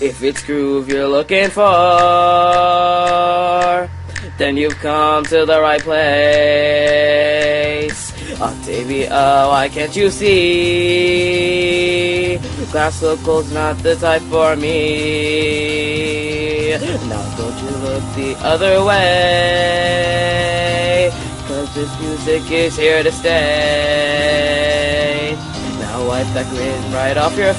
If it's groove you're looking for, then you've come to the right place. Octavia, why can't you see? Classical's not the type for me. Now don't you look the other way, 'cause this music is here to stay. Now wipe that grin right off your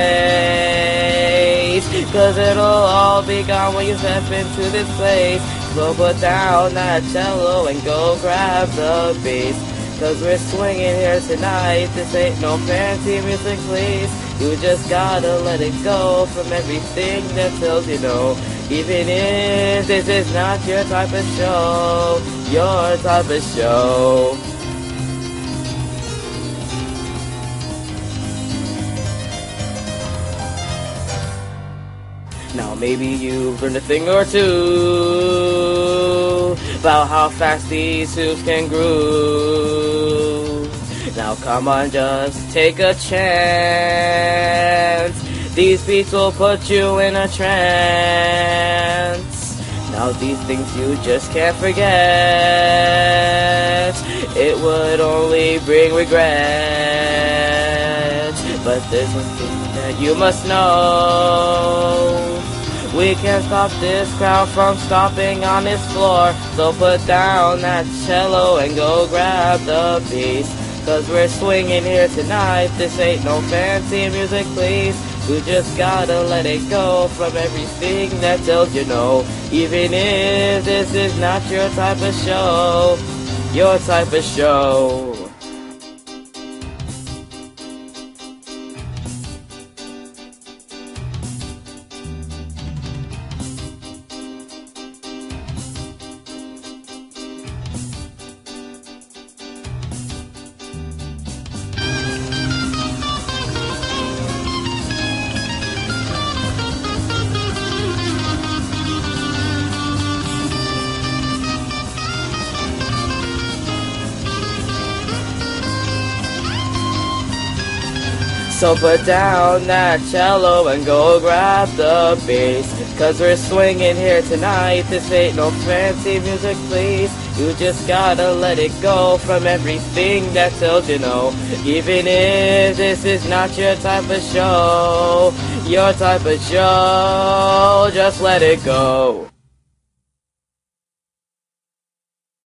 face, 'cause it'll all be gone when you step into this place. So put down that cello and go grab the bass, 'cause we're swinging here tonight. This ain't no fancy music, please. You just gotta let it go from everything that tells you no. Even if this is not your type of show, your type of show. Now maybe you've learned a thing or two about how fast these hoops can groove. Now come on, just take a chance. These beats will put you in a trance. Now these things you just can't forget. It would only bring regret. But there's one thing that you must know. We can't stop this crowd from stomping on this floor. So put down that cello and go grab the bass, 'cause we're swinging here tonight. This ain't no fancy music, please. You just gotta let it go from everything that tells you no. Even if this is not your type of show, your type of show. So put down that cello and go grab the bass, 'cause we're swinging here tonight. This ain't no fancy music, please. You just gotta let it go from everything that tells you no. Even if this is not your type of show, your type of show, just let it go.